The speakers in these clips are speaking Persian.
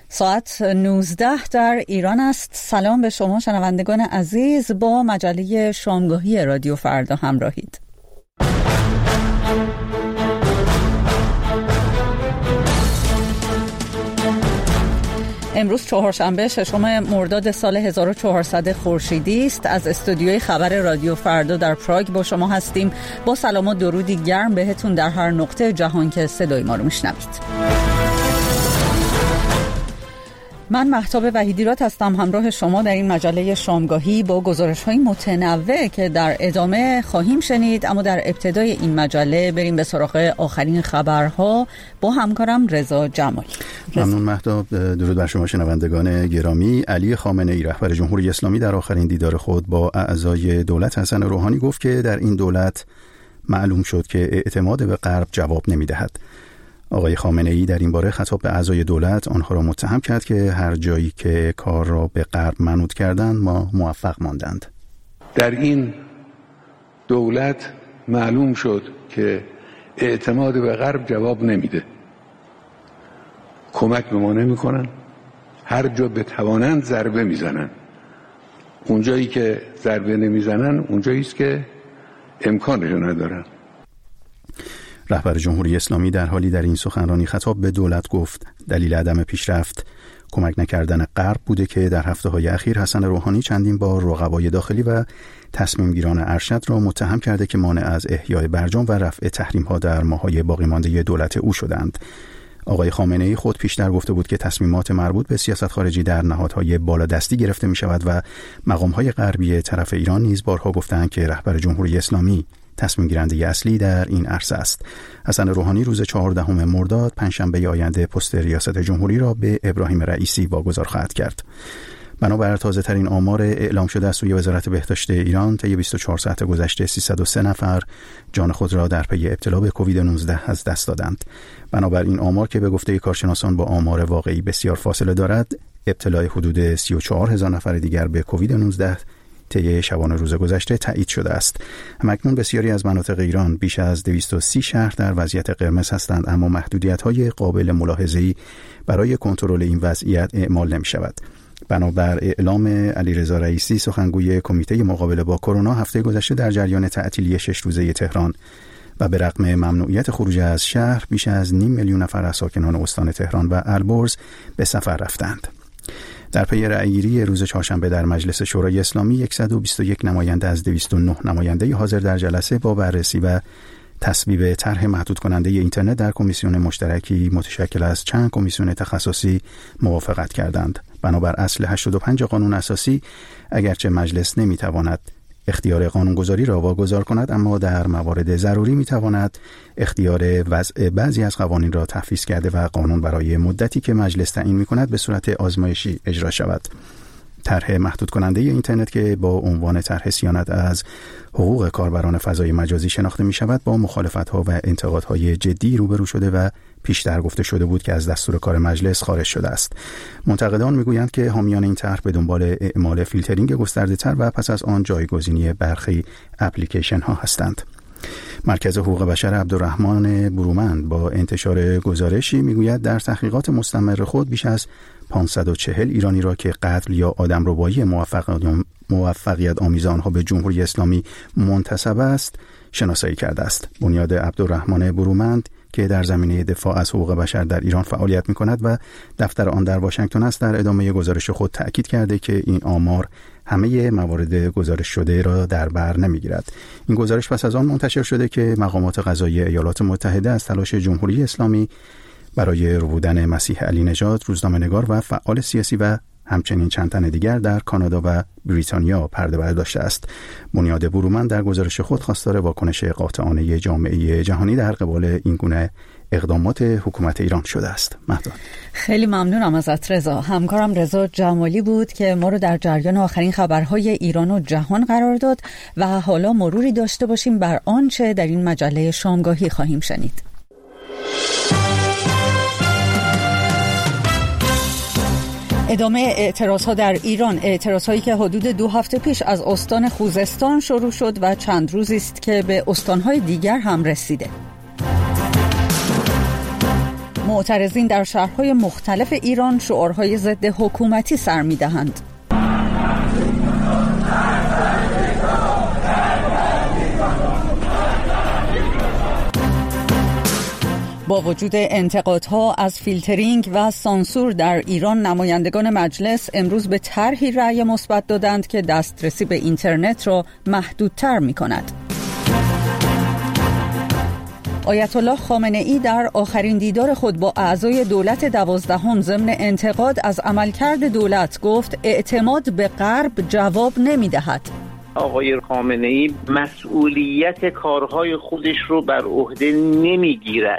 ساعت 19 در ایران است. سلام به شما شنوندگان عزیز، با مجله شامگاهی رادیو فردا همراهید. امروز چهارشنبه 6 مرداد سال 1400 خورشیدی است. از استودیوی خبر رادیو فردا در پراگ با شما هستیم. با سلام و درودی گرم بهتون در هر نقطه جهان که صدای ما رو میشنوید. من مهتاب وحیدیراد هستم، همراه شما در این مجله شامگاهی با گزارش‌های متنوع که در ادامه خواهیم شنید. اما در ابتدای این مجله بریم به سراغ آخرین خبرها با همکارم رضا جمالی. ممنون مهتاب. درود بر شما شنوندگان گرامی. علی خامنه‌ای رهبر جمهوری اسلامی در آخرین دیدار خود با اعضای دولت حسن روحانی گفت که در این دولت معلوم شد که اعتماد به غرب جواب نمی‌دهد. آقای خامنه‌ای در این باره خطاب به اعضای دولت آنها را متهم کرد که هر جایی که کار را به غرب منوط کردند ما موفق ماندند. در این دولت معلوم شد که اعتماد به غرب جواب نمیده، کمک به ما نمی‌کنن، هر جا بتوانند ضربه میزنن. اونجایی که ضربه نمیزنن اونجایی است که امکانش ندارن. رهبر جمهوری اسلامی در حالی در این سخنرانی خطاب به دولت گفت دلیل عدم پیشرفت کمک نکردن غرب بوده که در هفته‌های اخیر حسن روحانی چندین بار رقبای داخلی و تصمیم گیران ارشد را متهم کرده که مانع از احیای برجام و رفع تحریم‌ها در ماه‌های باقی مانده دولت او شدند. آقای خامنه‌ای خود پیشتر گفته بود که تصمیمات مربوط به سیاست خارجی در نهادهای بالادستی گرفته می‌شود و مقام‌های غربی طرف ایران نیز بارها گفتند که رهبر جمهوری اسلامی تصمیم گیرنده اصلی در این عرصه است. حسن روحانی روز 14 مرداد پنجشنبه آینده پست ریاست جمهوری را به ابراهیم رئیسی واگذار خواهد کرد. بنابر تازه ترین آمار اعلام شده از سوی وزارت بهداشت ایران، طی 24 ساعت گذشته 303 نفر جان خود را در پی ابتلا به کووید 19 از دست دادند. بنابر این آمار که به گفته کارشناسان با آمار واقعی بسیار فاصله دارد، ابتلای حدود 34,000 نفر دیگر به کووید 19 طی شبانه روز گذشته تایید شده است. همکنون بسیاری از مناطق ایران بیش از 230 شهر در وضعیت قرمز هستند، اما محدودیت‌های قابل ملاحظه‌ای برای کنترل این وضعیت اعمال نمی‌شود. بنابر اعلام علیرضا رئیسی سخنگوی کمیته مقابله با کرونا، هفته گذشته در جریان تعطیلی 6 روزه تهران و به رغم ممنوعیت خروج از شهر بیش از 500,000 نفر از ساکنان استان تهران و البرز به سفر رفتند. در پی رأیگیری روز چهارشنبه در مجلس شورای اسلامی 121 نماینده از 209 نماینده حاضر در جلسه با بررسی و تصویب طرح محدود کننده اینترنت در کمیسیون مشترکی متشکل از چند کمیسیون تخصصی موافقت کردند. بنابر اصل 85 قانون اساسی، اگرچه مجلس نمیتواند اختیار قانونگذاری را واگذار کند، اما در موارد ضروری میتواند اختیار وضع بعضی از قوانین را تفویض کرده و قانون برای مدتی که مجلس تعیین میکند به صورت آزمایشی اجرا شود. طرح محدود کننده اینترنت که با عنوان طرح صیانت از حقوق کاربران فضای مجازی شناخته می شود، با مخالفت‌ها و انتقادهای جدی روبرو شده و پیشتر گفته شده بود که از دستور کار مجلس خارج شده است. منتقدان میگویند که حامیان این طرح به دنبال اعمال فیلترینگ گسترده‌تر و پس از آن جایگزینی برخی اپلیکیشن ها هستند. مرکز حقوق بشر عبدالرحمن برومند با انتشار گزارشی میگوید در تحقیقات مستمر خود بیش از 540 ایرانی را که قتل یا آدمربایی موفقیت آمیز آنها به جمهوری اسلامی منتسب است شناسایی کرده است. بنیاد عبدالرحمن برومند که در زمینه دفاع از حقوق بشر در ایران فعالیت می‌کند و دفتر آن در واشنگتن است، در ادامه گزارش خود تأکید کرده که این آمار همه موارد گزارش شده را در بر نمی‌گیرد. این گزارش پس از آن منتشر شده که مقامات قضایی ایالات متحده از تلاش جمهوری اسلامی برای ربودن مسیح علی نژاد، روزنامه‌نگار و فعال سیاسی و همچنین چند تن دیگر در کانادا و بریتانیا پرده برداشته است. بنیاد برومند در گزارش خود خواستار واکنش قاطعانه جامعه جهانی در قبال این گونه اقدامات حکومت ایران شده است. مهدان. خیلی ممنونم ازت رضا. همکارم رضا جمالی بود که ما رو در جریان آخرین خبرهای ایران و جهان قرار داد و حالا مروری داشته باشیم بر آنچه در این مجله شامگاهی خواهیم شنید. ادامه اعتراضها در ایران، اعتراضهایی که حدود 2 هفته پیش از استان خوزستان شروع شد و چند روزی است که به استانهای دیگر هم رسیده. معترضین در شهرهای مختلف ایران شعارهای ضد حکومتی سر می‌دهند. با وجود انتقادها از فیلترینگ و سانسور در ایران، نمایندگان مجلس امروز به طرحی رأی مثبت دادند که دسترسی به اینترنت را محدودتر می‌کند. آیت الله خامنه ای در آخرین دیدار خود با اعضای دولت 12 ضمن انتقاد از عملکرد دولت گفت اعتماد به غرب جواب نمی‌دهد. آقای خامنه ای مسئولیت کارهای خودش رو بر عهده نمیگیرد.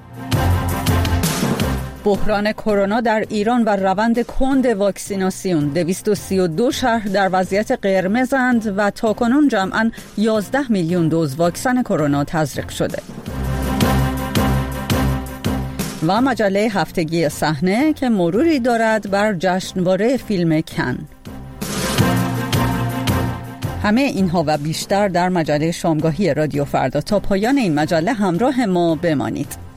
بحران کرونا در ایران و روند کند واکسیناسیون، 232 شهر در وضعیت قرمزند و تاکنون جمعاً 11 میلیون دوز واکسن کرونا تزریق شده. و مجله هفتگی صحنه که مروری دارد بر جشنواره فیلم کن. همه اینها و بیشتر در مجله شامگاهی رادیو فردا. تا پایان این مجله همراه ما بمانید.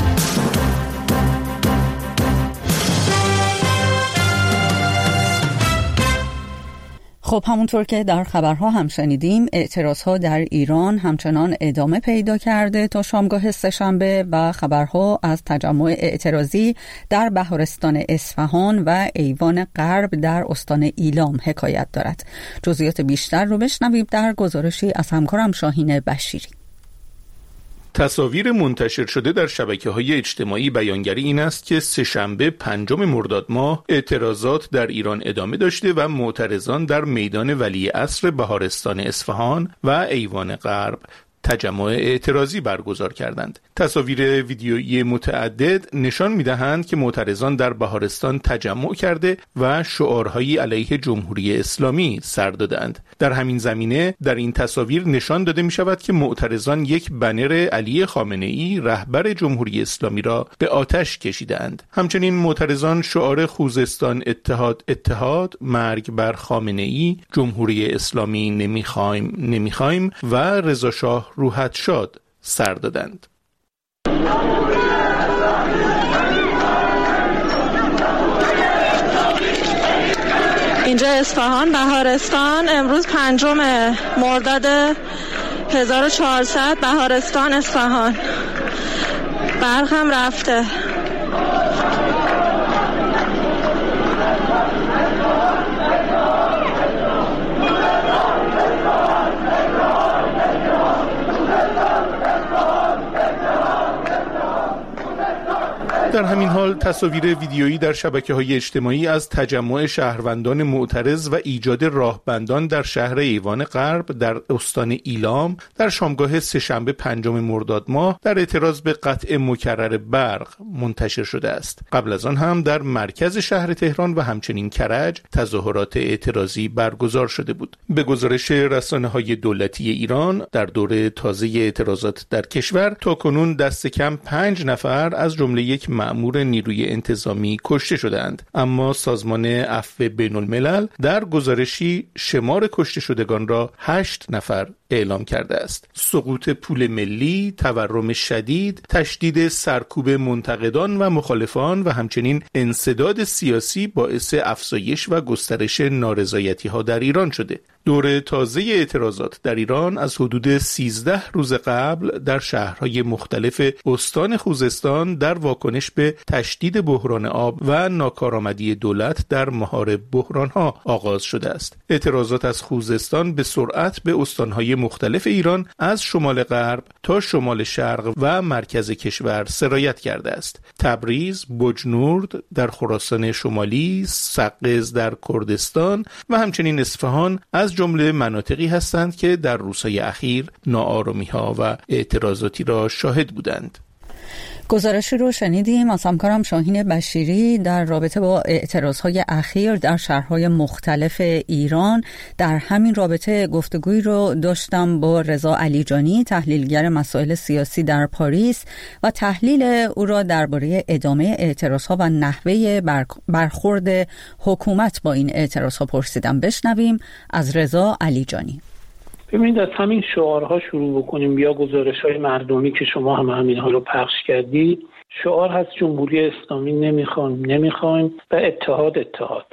خب همونطور که در خبرها هم شنیدیم، اعتراضها در ایران همچنان ادامه پیدا کرده تا شامگاه سه‌شنبه و خبرها از تجمع اعتراضی در بهارستان اصفهان و ایوان غرب در استان ایلام حکایت دارد. جزئیات بیشتر رو بشنویم در گزارشی از همکارم شاهین بشیری. تصاویر منتشر شده در شبکه‌های اجتماعی بیانگر این است که سه‌شنبه 5 مرداد ماه اعتراضات در ایران ادامه داشته و معترضان در میدان ولیعصر بهارستان اصفهان و ایوان غرب تجمع اعتراضی برگزار کردند. تصاویر ویدیویی متعدد نشان می‌دهند که معترضان در بهارستان تجمع کرده و شعارهایی علیه جمهوری اسلامی سر دادند. در همین زمینه در این تصاویر نشان داده می‌شود که معترضان یک بنر علی خامنه‌ای رهبر جمهوری اسلامی را به آتش کشیدند. همچنین معترضان شعار خوزستان اتحاد اتحاد، مرگ بر خامنه‌ای، جمهوری اسلامی نمیخوایم و رضا شاه روحت شاد سر دادند. اینجا اصفهان بهارستان، امروز 5 مرداد 1400 بهارستان اصفهان. برق هم رفته. در همین حال تصاویر ویدیویی در شبکه‌های اجتماعی از تجمع شهروندان معترض و ایجاد راهبندان در شهر ایوان غرب در استان ایلام در شامگاه سه‌شنبه 5 مرداد ماه در اعتراض به قطع مکرر برق منتشر شده است. قبل از آن هم در مرکز شهر تهران و همچنین کرج تظاهرات اعتراضی برگزار شده بود. به گزارش رسانه‌های دولتی ایران، در دوره تازه اعتراضات در کشور تاکنون دست کم 5 نفر از جمله یک مأمور نیروی انتظامی کشته شدند، اما سازمان عفو بین‌الملل در گزارشی شمار کشته شدگان را 8 نفر اعلام کرده است. سقوط پول ملی، تورم شدید، تشدید سرکوب منتقدان و مخالفان و همچنین انسداد سیاسی باعث افزایش و گسترش نارضایتی‌ها در ایران شده. دوره تازه اعتراضات در ایران از حدود 13 روز قبل در شهرهای مختلف استان خوزستان در واکنش به تشدید بحران آب و ناکارآمدی دولت در مهار بحرانها آغاز شده است. اعتراضات از خوزستان به سرعت به استانهای مختلف ایران از شمال غرب تا شمال شرق و مرکز کشور سرایت کرده است. تبریز، بجنورد در خراسان شمالی، سقز در کردستان و همچنین اصفهان از جمله مناطقی هستند که در روزهای اخیر ناآرامی‌ها و اعتراضاتی را شاهد بودند. گزارشی رو شنیدیم از همکارم شاهین بشیری در رابطه با اعتراضهای اخیر در شهرهای مختلف ایران. در همین رابطه گفتگویی رو داشتم با رضا علیجانی، تحلیلگر مسائل سیاسی در پاریس، و تحلیل او را درباره ادامه اعتراضها و نحوه برخورد حکومت با این اعتراضها پرسیدم. بشنویم از رضا علیجانی. ببینید، از همین شعارها شروع بکنیم یا گزارش‌های مردمی که شما هم همینها رو پخش کردید. شعار هست جمهوری اسلامی نمیخوایم و اتحاد.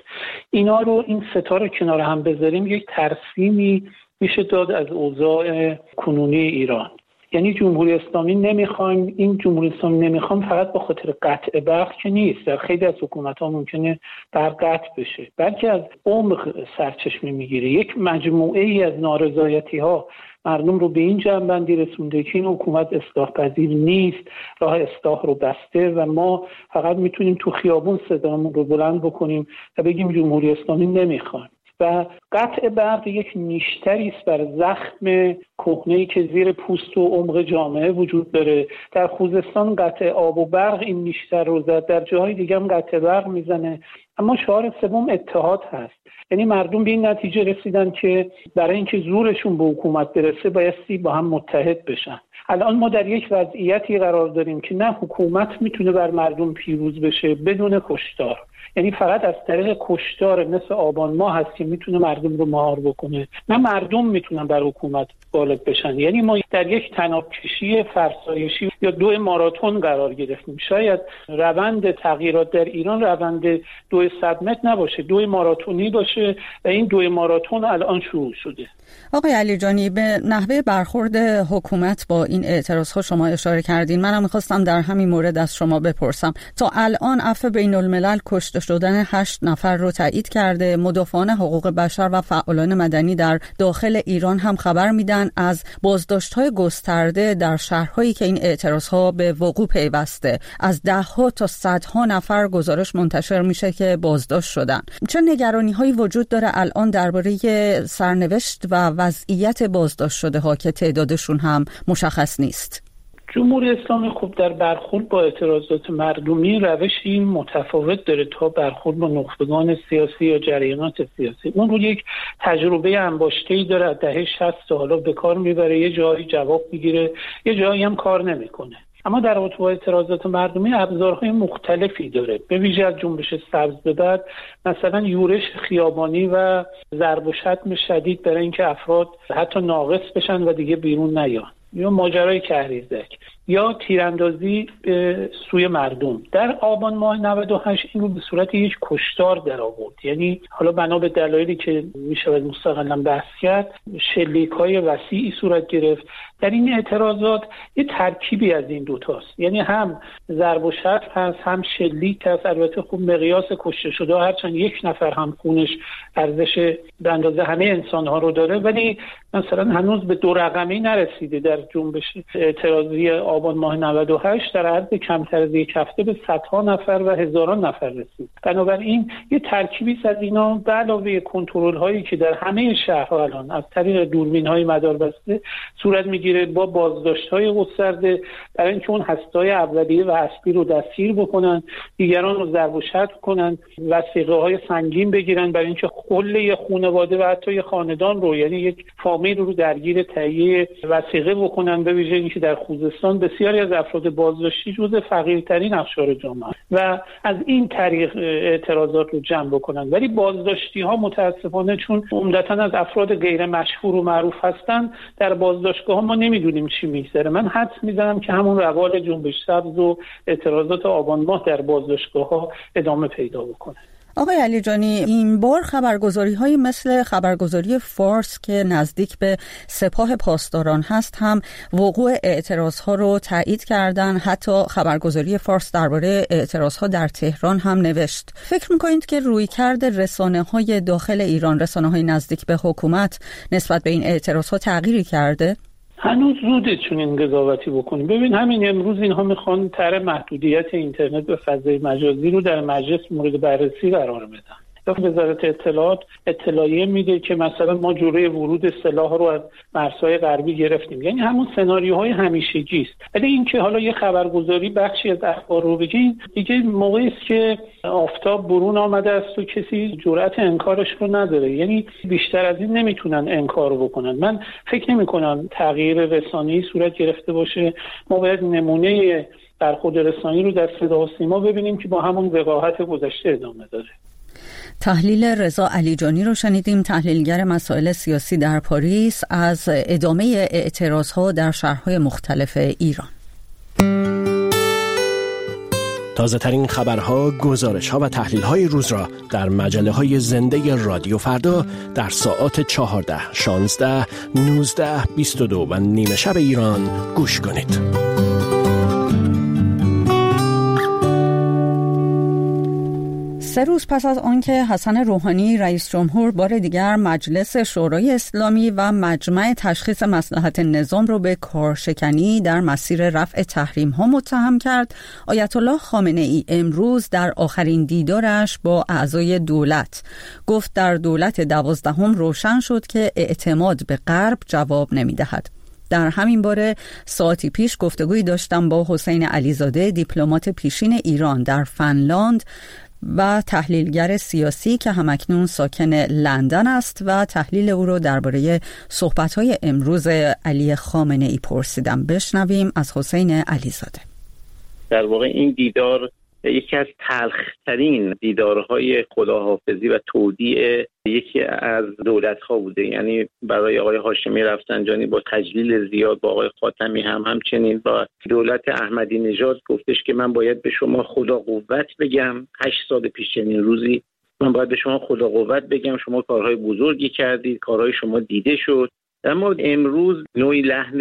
اینا رو، این ستا رو کنار هم بذاریم، یک ترسیمی میشه داد از اوضاع کنونی ایران. یعنی جمهوری اسلامی نمیخوایم، این جمهوری اسلامی نمیخوایم فقط به خاطر قطع برق که نیست. در خیلی از حکومت‌ها ممکنه برق قطع بشه، بلکه از عمق سرچشمه میگیره. یک مجموعه ای از نارضایتی‌ها مردم رو به این جنبندی رسونده که این حکومت اصلاح پذیر نیست، راه اصلاح رو بسته و ما فقط میتونیم تو خیابون صدامون رو بلند بکنیم و بگیم جمهوری اسلامی نمیخوایم. و قطع برق یک نیشتری است بر زخم کهنه‌ای که زیر پوست و عمق جامعه وجود داره. در خوزستان قطع آب و برق این نیشتر رو زد، در جاهای دیگه هم قطع برق میزنه. اما شعار سوم اتحاد هست. یعنی مردم به این نتیجه رسیدن که برای اینکه زورشون به حکومت برسه بایستی با هم متحد بشن. الان ما در یک وضعیتی قرار داریم که نه حکومت میتونه بر مردم پیروز بشه بدون کشتار. یعنی فقط از طریق کشتار مثل آبان ماه هست که میتونه مردم رو مهار بکنه، نه مردم میتونن بر حکومت غالب بشن. یعنی ما در یک طنابکشی فرسایشی یا دو ماراتون قرار گرفتیم. شاید روند تغییرات در ایران روند 200 متر نباشه، 2 ماراتونی باشه و این 2 ماراتون الان شروع شده. آقای علیجانی، به نحوه برخورد حکومت با این اعتراض‌ها شما اشاره کردین. منم می‌خواستم در همین مورد از شما بپرسم. تا الان عفو بین‌الملل کشته شدن 8 نفر رو تایید کرده. مدافعان حقوق بشر و فعالان مدنی در داخل ایران هم خبر میدن از بازداشت‌های گسترده در شهرهایی که این اعتراض‌ها به وقوع پیوسته. از 10 تا 100 نفر گزارش منتشر میشه که بازداشت شدن. چه نگرانی‌هایی وجود داره الان درباره سرنوشت و وضعیت بازداشت شده ها که تعدادشون هم مشخص نیست؟ جمهوری اسلامی خب در برخورد با اعتراضات مردمی روشی متفاوت داره تا برخورد با نخبگان سیاسی یا جریانات سیاسی. اون رو یک تجربه انباشته‌ای داره، از دهه 60 تا حالا به کار میبره، یه جایی جواب میگیره، یه جایی هم کار نمیکنه. اما در رابطه با اعتراضات مردمی ابزارهای مختلفی داره، به ویژه از جنبش سبز به بعد مثلا یورش خیابانی و ضرب و شتم شدید برای اینکه افراد حتی ناقص بشن و دیگه بیرون نیان، یا ماجرای کهریزک یا تیراندازی به سوی مردم. در آبان ماه 98 این رو به صورت یک کشتار در آورد. یعنی حالا بنا به دلایلی که میشه مستقلاً بحث کرد، شلیک‌های وسیعی صورت گرفت. در این اعتراضات یه ترکیبی از این دوتاست، یعنی هم ضرب و شتم هست، هم شلیک هست. البته خب مقیاس کشته شده هرچند 1 نفر هم خونش ارزش به اندازه همه انسان‌ها رو داره، ولی مثلا هنوز به 2 رقمی نرسیده. در جنبش اعتراضی آبان ماه 98 در عرض کمتر از 1 هفته به 100 نفر و هزاران نفر رسید. بنابراین یه ترکیبی از اینا به علاوه کنترل هایی که در همه شهرها الان از طریق دوربین های مداربسته صورت میگیره، با بازداشت های گسترده برای اینکه اون هسته‌های اولیه و اصلی رو دستگیر بکنن، دیگران رو ضرب و شتم کنن، وثیقه های سنگین بگیرن برای اینکه کل خانواده و حتی خاندان رو، یعنی یک فامیل رو درگیر تهیه وثیقه بکنن. به ویژه اینکه در خوزستان بسیاری از افراد بازداشتی جزو فقیرترین اقشار جامعه و از این طریق اعتراضات رو جمع بکنن. ولی بازداشتی ها متاسفانه چون عمدتاً از افراد غیر مشهور و معروف هستن، در بازداشتگاه ها ما نمیدونیم چی میگذره. من حدس میزنم که همون روال جنبش سبز و اعتراضات آبان ماه در بازداشتگاه ها ادامه پیدا بکنه. آقای علیجانی، این بار خبرگزاری‌های مثل خبرگزاری فارس که نزدیک به سپاه پاسداران هست هم وقوع اعتراض‌ها رو تایید کردن. حتی خبرگزاری فارس درباره اعتراض‌ها در تهران هم نوشت. فکر می‌کنید که رویکرد رسانه‌های داخل ایران، رسانه‌های نزدیک به حکومت، نسبت به این اعتراض‌ها تغییری کرده؟ هنوز زوده چون این قضاوتی بکنیم. ببین همین امروز اینها میخوان طرح محدودیت اینترنت و فضای مجازی رو در مجلس مورد بررسی قرار بدن. وزارت اطلاعات اطلاعیه میده که مثلا ما جلوی ورود سلاح رو از مرزهای غربی گرفتیم، یعنی همون سناریوهای همیشگی است. ولی اینکه حالا یه خبرگزاری بخشی از اخبار رو بگه، دیگه موقعی است که آفتاب برون آمده است و کسی جرأت انکارش رو نداره. یعنی بیشتر از این نمیتونن انکار بکنن. من فکر نمی‌کنم تغییر رسانه‌ای صورت گرفته باشه. ما باید نمونه برخورد رسانه‌ای رو در صدا و سیما ببینیم که با همون وقاحت گذشته ادامه داره. تحلیل رضا علیجانی رو شنیدیم، تحلیلگر مسائل سیاسی در پاریس، از ادامه اعتراض‌ها در شهرهای مختلف ایران. تازه ترین خبرها، گزارش‌ها و تحلیل‌های روز را در مجله‌های زنده رادیو فردا در ساعات 14، 16، 19، 22 و نیمه شب ایران گوش کنید. 3 روز پس از آنکه حسن روحانی رئیس جمهور بار دیگر مجلس شورای اسلامی و مجمع تشخیص مصلحت نظام رو به کارشکنی در مسیر رفع تحریم‌ها متهم کرد، آیت الله خامنه‌ای امروز در آخرین دیدارش با اعضای دولت گفت در دولت 12 روشن شد که اعتماد به غرب جواب نمی‌دهد. در همین باره ساعتی پیش گفتگویی داشتم با حسین علیزاده، دیپلمات پیشین ایران در فنلاند و تحلیلگر سیاسی که همکنون ساکن لندن است و تحلیل او رو درباره صحبت‌های امروز علی خامنه‌ای پرسیدم. بشنویم از حسین علیزاده. در واقع این دیدار یکی از تلخ‌ترین دیدارهای خداحافظی و تودیع یکی از دولت‌ها بوده. یعنی برای آقای هاشمی رفسنجانی با تجلیل زیاد، با آقای خاتمی همچنین با دولت احمدی نژاد گفتش که من باید به شما خدا قوت بگم. 8 سال پیش چنین روزی من باید به شما خدا قوت بگم، شما کارهای بزرگی کردید، کارهای شما دیده شد. اما امروز نوعی لحن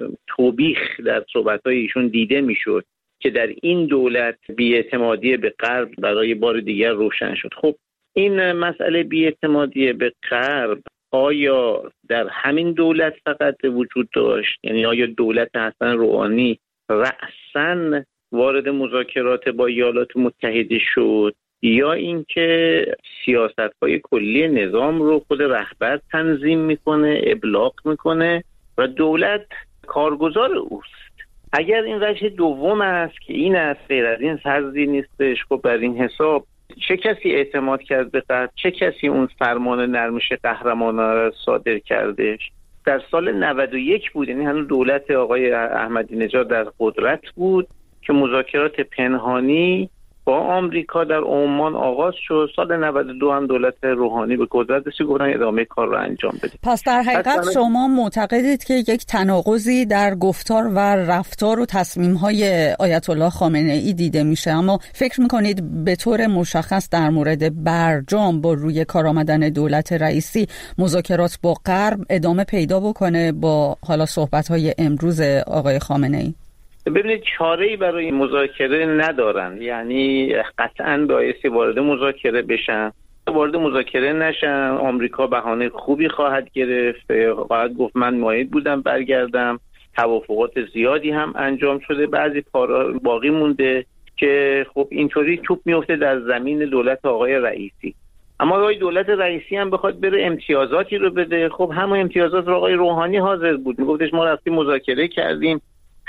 توبیخ در صحبت‌های ایشون دیده می‌شد که در این دولت بی‌اعتمادی به غرب برای بار دیگر روشن شد. خب این مسئله بی‌اعتمادی به غرب آیا در همین دولت فقط وجود داشت؟ یعنی آیا دولت حسن روحانی رأساً وارد مذاکرات با ایالات متحده شد، یا اینکه سیاست‌های کلی نظام رو خود رهبر تنظیم میکنه، ابلاغ میکنه و دولت کارگزار اوست؟ اگر این وجه دوم است که این است، غیر از این سرزی نیستش، خب بر این حساب چه کسی اعتماد کرد به غرب؟ چه کسی اون فرمان نرمش قهرمانانه را صادر کردش؟ در سال 91 بود، یعنی هنوز دولت آقای احمدی نژاد در قدرت بود که مذاکرات پنهانی با آمریکا در عمان آغاز شد. سال 92 هم دولت روحانی به قدرت رسید، گفتن ادامه کار را انجام بدید. پس در حقیقت شما معتقدید که یک تناقضی در گفتار و رفتار و تصمیم‌های آیت الله خامنه‌ای دیده میشه، اما فکر می‌کنید به طور مشخص در مورد برجام با روی کار آمدن دولت رئیسی مذاکرات با غرب ادامه پیدا بکنه با حالا صحبت‌های امروز آقای خامنه‌ای؟ ببینید چاره‌ای برای مذاکره ندارن، یعنی قطعاً بایستی وارد مذاکره بشن. وارد مذاکره نشن، آمریکا بهانه خوبی خواهد گرفت، خواهد گفت من مایل بودم برگردم. توافقات زیادی هم انجام شده، بعضی کارا باقی مونده که خب اینطوری توپ میفته در زمین دولت آقای رئیسی. اما آقای دولت رئیسی هم بخواد بره امتیازاتی رو بده، خب همون امتیازات رو آقای روحانی حاضر بود، میگفتش ما رفتیم مذاکره کردیم،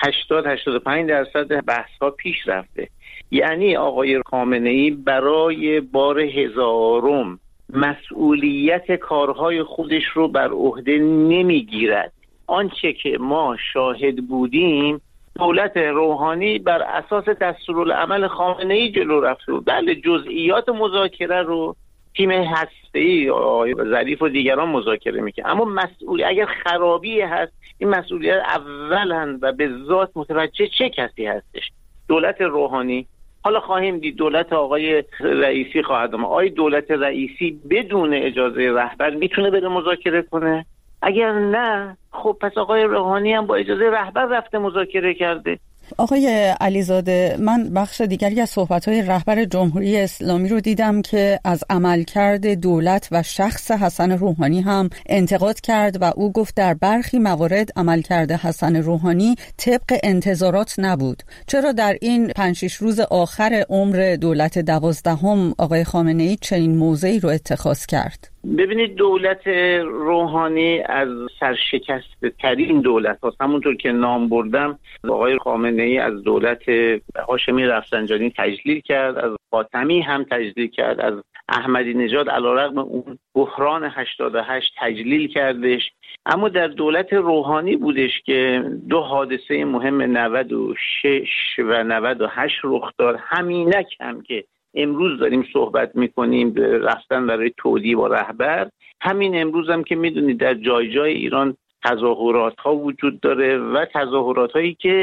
80-85% بحث‌ها پیش رفته. یعنی آقای خامنه‌ای برای بار 1000م مسئولیت کارهای خودش رو بر عهده نمیگیرد. آنچه که ما شاهد بودیم، دولت روحانی بر اساس دستورالعمل خامنه‌ای جلو رفته بود. بله جزئیات مذاکره رو تیم هسته‌ای آقای ظریف و دیگران مذاکره میکنه، اما مسئول اگر خرابی هست، این مسئولیت اولا و به ذات متوجه چه کسی هستش؟ دولت روحانی. حالا خواهیم دید دولت آقای رئیسی خواهد آمد. آیا دولت رئیسی بدون اجازه رهبر میتونه بره مذاکره کنه؟ اگر نه، خب پس آقای روحانی هم با اجازه رهبر رفته مذاکره کرده. آقای علیزاده، من بخش دیگری از صحبت‌های رهبر جمهوری اسلامی رو دیدم که از عملکرد دولت و شخص حسن روحانی هم انتقاد کرد و او گفت در برخی موارد عملکرد حسن روحانی طبق انتظارات نبود. چرا در این 5-6 روز آخر عمر دولت 12 آقای خامنه‌ای چنین موضعی رو اتخاذ کرد؟ ببینید دولت روحانی از سرشکسته ترین دولت هاست. همونطور که نام بردم، آقای خامنه‌ای از دولت هاشمی رفسنجانی تجلیل کرد، از خاتمی هم تجلیل کرد، از احمدی نژاد علیرغم اون بحران 88 تجلیل کردش. اما در دولت روحانی بودش که 2 حادثه مهم 96 و 98 رخ داد. همینک هم که امروز داریم صحبت میکنیم رفتن برای تودیع با رهبر، همین امروز هم که میدونید در جای جای ایران تظاهرات ها وجود داره و تظاهرات هایی که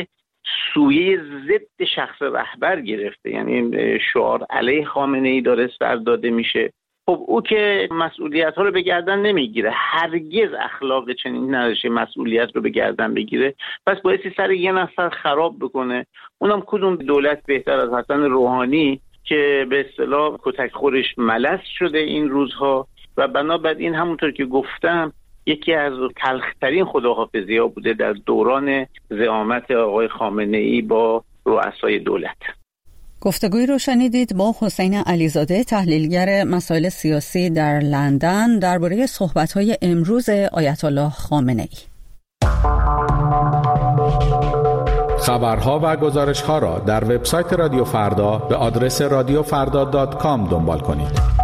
سویه ضد شخص رهبر گرفته، یعنی شعار علیه خامنه‌ای داره سر داده میشه. خب او که مسئولیت ها رو به گردن نمیگیره، هرگز اخلاق چنین نداره مسئولیت رو به گردن بگیره، پس بایستی سر یه نفر خراب بکنه. اونم کدوم دولت بهتر از حسن روحانی که به اصطلاح کتک خورش ملس شده این روزها و بنابراین همونطور که گفتم یکی از تلخترین خداحافظی ها بوده در دوران زعامت آقای خامنه‌ای با رؤسای دولت. گفتگویی رو شنیدید با حسین علیزاده، تحلیلگر مسائل سیاسی در لندن، درباره صحبت‌های امروز آیت الله خامنه‌ای. خبرها و گزارش‌ها را در وبسایت رادیو فردا به آدرس radiofarda.com دنبال کنید.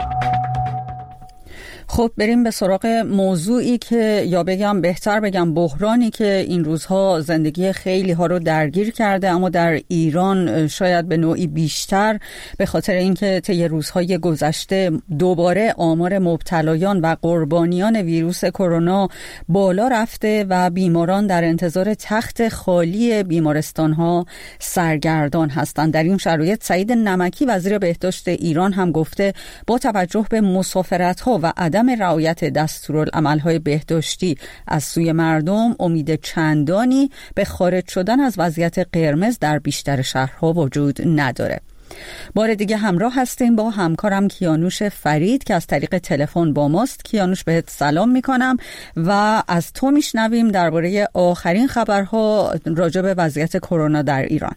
خب بریم به سراغ موضوعی که یا بهتر بگم بحرانی که این روزها زندگی خیلی ها رو درگیر کرده، اما در ایران شاید به نوعی بیشتر، به خاطر اینکه طی روزهای گذشته دوباره آمار مبتلایان و قربانیان ویروس کرونا بالا رفته و بیماران در انتظار تخت خالی بیمارستان‌ها سرگردان هستند. در این شرایط سعید نمکی وزیر بهداشت ایران هم گفته با توجه به مسافرت‌ها و عدم رعایت دستورالعمل‌های بهداشتی از سوی مردم امید چندانی به خارج شدن از وضعیت قرمز در بیشتر شهرها وجود نداره. بار دیگه همراه هستیم با همکارم کیانوش فرید که از طریق تلفن با ماست. کیانوش بهت سلام میکنم و از تو میشنویم درباره آخرین خبرها راجع به وضعیت کرونا در ایران.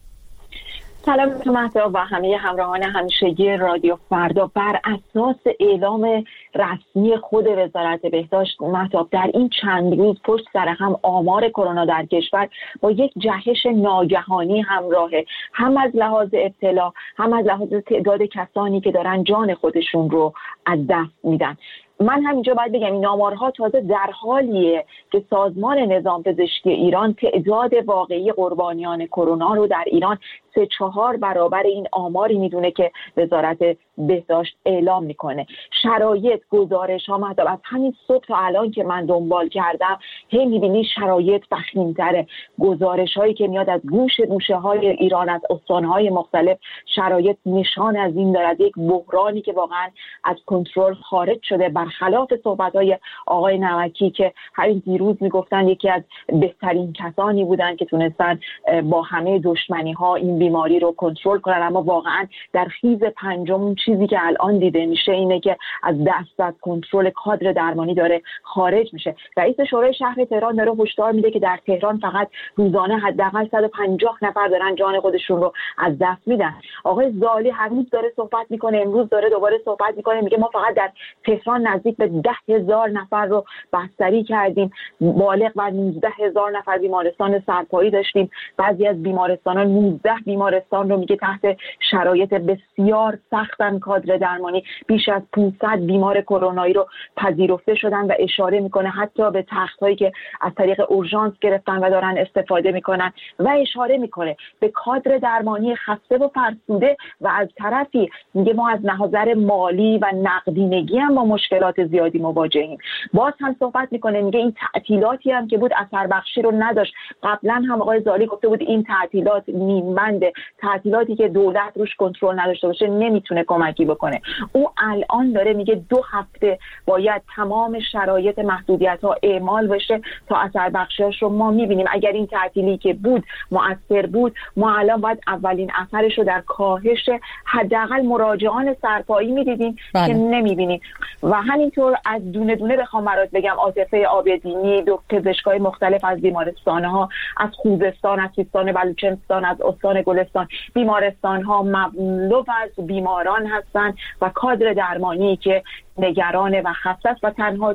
سلام تو مهتاب و همه همراهان همیشگی رادیو فردا. بر اساس اعلام رسمی خود وزارت بهداشت مهتاب، در این چند روز پشت سر هم آمار کرونا در کشور با یک جهش ناگهانی همراهه، هم از لحاظ ابتلا هم از لحاظ تعداد کسانی که دارن جان خودشون رو از دست میدن. من همینجا باید بگم این آمارها تازه در حالیه که سازمان نظام پزشکی ایران تعداد واقعی قربانیان کرونا رو در ایران 3-4 برابر این آماری میدونه که وزارت بهداشت اعلام میکنه. شرایط، گزارش ها مطلب از همین صبح تا الان که من دنبال کردم هی میبینی شرایط وخیم‌تره. گزارش هایی که میاد از گوشه های ایران، از استانهای مختلف، شرایط نشان از این دارد، یک بحرانی که واقعا از کنترل خارج شده، برخلاف صحبت های آقای نمکی که همین دیروز میگفتن یکی از بهترین کسانی بودن که تونستن با همه دشمنی ها این بیماری رو کنترل کنن. اما واقعا در خیز پنجم چیزی که الان دیده میشه اینه که از دست از کنترل کادر درمانی داره خارج میشه. رئیس شورای شهر تهران داره هشدار میده که در تهران فقط روزانه حداقل 150 نفر دارن جان خودشون رو از دست میدن. آقای زالی هر روز داره صحبت میکنه، امروز داره دوباره صحبت میکنه، میگه ما فقط در تهران نزدیک به 10,000 نفر رو بستری کردیم، بالغ بر 19,000 نفر بیمارستان سرپایی داشتیم. بعضی از بیمارستان‌ها 19 بیمارستان رو میگه تحت شرایط بسیار سختن کادر درمانی، بیش از 500 بیمار کرونایی رو پذیرفته شدن و اشاره میکنه حتی به تخت‌هایی که از طریق اورژانس گرفتن و دارن استفاده میکنن و اشاره میکنه به کادر درمانی خسته و فرسوده و از طرفی میگه ما از نظر مالی و نقدینگی هم با مشکلات زیادی مواجهیم. باز هم صحبت میکنه، میگه این تعطیلاتی هم که بود اثر بخشی رو نداشت. قبلا هم آقای زالی گفته بود این تعطیلات نیمبنده، تعطیلاتی که دولت روش کنترل نداشته باشه نمیتونه کمکی بکنه. او الان داره میگه 2 هفته باید تمام شرایط محدودیت ها اعمال بشه تا اثر بخشیاش رو ما میبینیم. اگر این تعطیلی که بود مؤثر بود، ما الان باید اولین اثرش رو در کاهش حداقل مراجعان سرپایی میدیدیم که نمیبینیم. و همینطور از دونه دونه بخوام برات بگم، عاطفه آبدینی، دو پزشکای مختلف از بیمارستان‌ها، از خوزستان، از سیستان بلوچستان، از استان گلستان، بیمارستان‌ها مملو از بیماران هستن و کادر درمانی که نگران و خسته است و تنها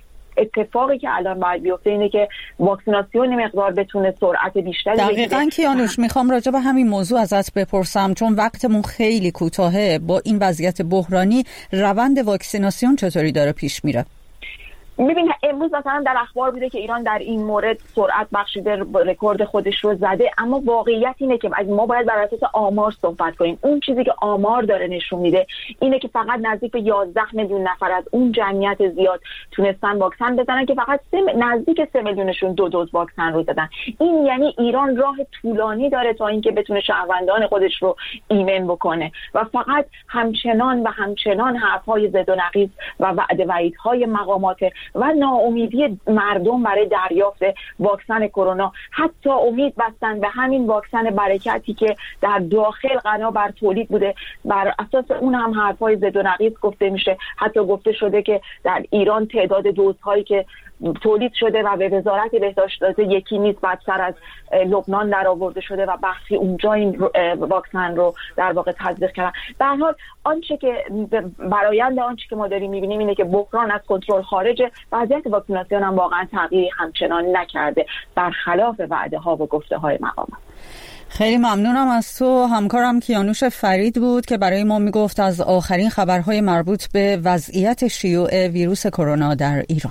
اتفاقی که الان باید بیفته اینه که واکسیناسیون مقدار بتونه سرعت بیشتری بگیره. دقیقاً کیانوش میخوام راجع به همین موضوع ازت بپرسم، چون وقتمون خیلی کوتاهه. با این وضعیت بحرانی روند واکسیناسیون چطوری داره پیش میره؟ می‌بین امروز مثلا در اخبار بوده که ایران در این مورد سرعت بخشیده، رکورد خودش رو زده، اما واقعیت اینه که ما باید بر اساس آمار صحبت کنیم. اون چیزی که آمار داره نشون میده اینه که فقط نزدیک به 11 میلیون نفر از اون جمعیت زیاد تونستن واکسن بزنن که فقط نزدیک 3 میلیونشون 2 دوز واکسن رو زدن. این یعنی ایران راه طولانی داره تا اینکه بتونه شهروندان خودش رو ایمن بکنه و فقط همچنان حرف‌های زد و نقیض و وعده وعیدهای مقامات و ناامیدی مردم برای دریافت واکسن کرونا. حتی امید بستن به همین واکسن برکتی که در داخل غنا بر تولید بوده، بر اساس اون هم حرفای زد و نقیض گفته میشه. حتی گفته شده که در ایران تعداد دوزهایی که تولید شده و به وزارت بهداشت داده یکی نیست، بدتر از لبنان در آورده شده و بخشی اونجا این واکسن رو در واقع تزریق کردن. به هر حال آنچه که برآیند آنچه که ما داریم می‌بینیم اینه که بحران از کنترل خارجه. وضعیت واکسیناسیون هم واقعا تغییری همچنان نکرده، برخلاف وعده‌ها و گفته‌های مقامات. خیلی ممنونم از تو. همکارم کیانوش فرید بود که برای ما میگفت از آخرین خبرهای مربوط به وضعیت شیوع ویروس کرونا در ایران.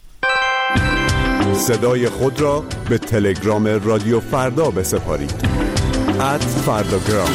صدای خود را به تلگرام رادیو فردا بسپارید. @فرداگرام.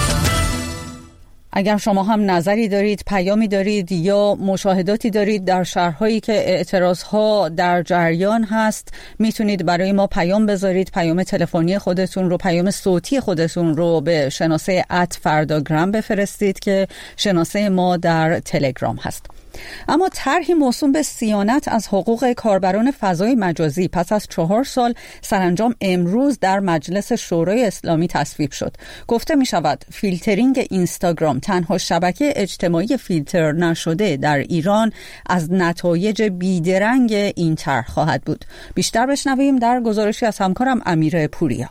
اگر شما هم نظری دارید، پیامی دارید یا مشاهداتی دارید در شهرهایی که اعتراضها در جریان هست، میتونید برای ما پیام بذارید. پیام تلفنی خودتون رو، پیام صوتی خودتون رو به شناسه @فرداگرام بفرستید که شناسه ما در تلگرام هست. اما طرحی موسوم به صیانت از حقوق کاربران فضای مجازی پس از 4 سال سرانجام امروز در مجلس شورای اسلامی تصویب شد. گفته می شود فیلترینگ اینستاگرام، تنها شبکه اجتماعی فیلتر نشده در ایران، از نتایج بیدرنگ این طرح خواهد بود. بیشتر بشنویم در گزارشی از همکارم امیر پوریا.